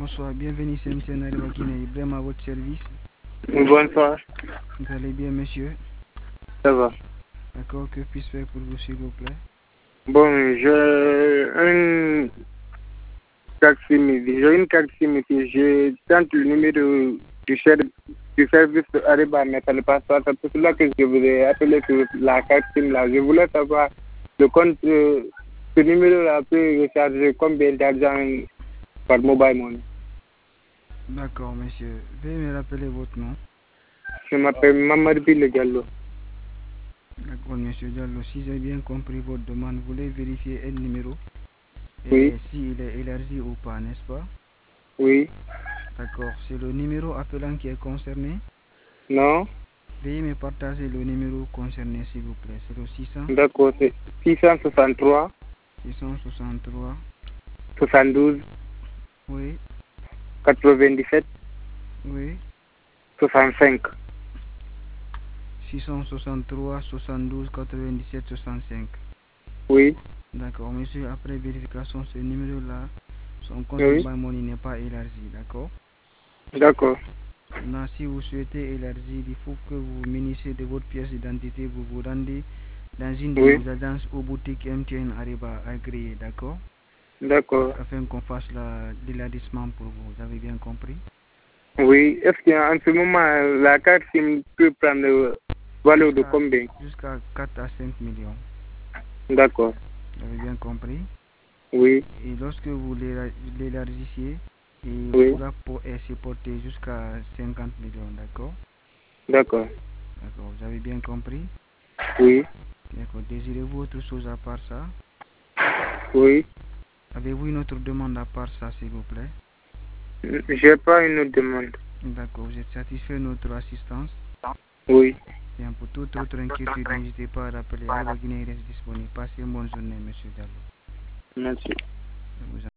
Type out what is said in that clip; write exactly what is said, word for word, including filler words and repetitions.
Bonsoir, bienvenue sur M T N Arriva Guinée, Ibrahim à votre service. Bonsoir. Vous allez bien, monsieur? Ça va. D'accord, que puis-je faire pour vous, s'il vous plaît? Bon, j'ai un taximité. J'ai une taximité. Je tente le numéro du, chef, du service Arriva, mais ça ne passe pas. C'est pour cela que je voulais appeler sur la taxim là. Je voulais savoir le compte, euh, ce numéro-là peut recharger combien d'argent par mobile money. D'accord, monsieur. Veuillez me rappeler votre nom. Je m'appelle Mamadou Bile Diallo. D'accord, monsieur Diallo. Si j'ai bien compris votre demande, vous voulez vérifier un numéro et Oui. s'il est élargi ou pas, n'est-ce pas? Oui. D'accord. C'est le numéro appelant qui est concerné? Non. Veuillez me partager le numéro concerné, s'il vous plaît. C'est le six cents. D'accord, c'est six cent soixante-trois. six cent soixante-trois. soixante-douze. Oui. quatre-vingt-dix-sept. Oui. soixante-cinq. six cent soixante-trois, soixante-douze, quatre-vingt-dix-sept, soixante-cinq. Oui. D'accord, monsieur, après vérification, ce numéro-là, son compte Oui. mobile money n'est pas élargi, d'accord? D'accord. Maintenant, si vous souhaitez élargir, il faut que vous munissez de votre pièce d'identité, vous vous rendez dans une de Oui. nos agences ou boutiques M T N Arriva agréées, d'accord? D'accord. Afin qu'on fasse l'élargissement pour vous, vous avez bien compris? Oui. Est-ce qu'en ce moment, la carte SIM peut prendre valeur de combien? Jusqu'à quatre à cinq millions. D'accord. Vous avez bien compris? Oui. Et lorsque vous l'élargissiez, il Oui. pourra se porter jusqu'à cinquante millions, d'accord? D'accord. D'accord, vous avez bien compris? Oui. D'accord, désirez-vous autre chose à part ça? Oui. Avez-vous une autre demande à part ça, s'il vous plaît? J'ai pas une autre demande. D'accord, vous êtes satisfait de notre assistance? Oui. Bien, pour toute autre inquiétude, n'hésitez pas à rappeler. Arriva Guinée reste disponible. Passez une bonne journée, monsieur Diallo. Merci. Je vous en